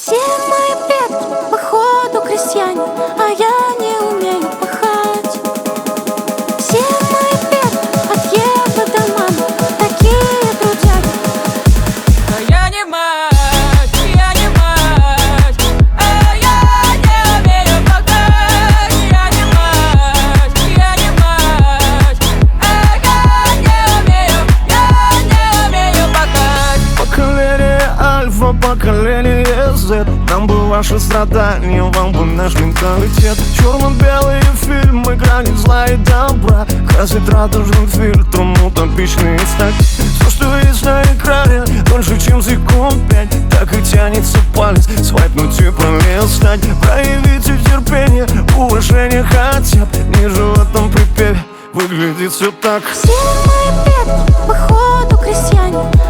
Все мои предки, походу, крестьяне, а я не умею пахать. Все мои предки от Евы до мамы такие трудяги. А я не мать, я не мать, а я не умею пахать. Я не мать, я не мать, а я не умею пахать. Поколение Альфа, поколение Z. Нам бы ваши страдания, вам бы наш менталитет. Черно-белые фильмы, грани зла и добра. Красить радужным фильтром утопичные стать. Все, что есть на экране, дольше, чем секунд 5. Так и тянется палец, свайпнуть и пролистать. Проявите терпение, уважение хотя бы. Ниже в этом припеве выглядит все так. Все мои предки, походу, крестьяне,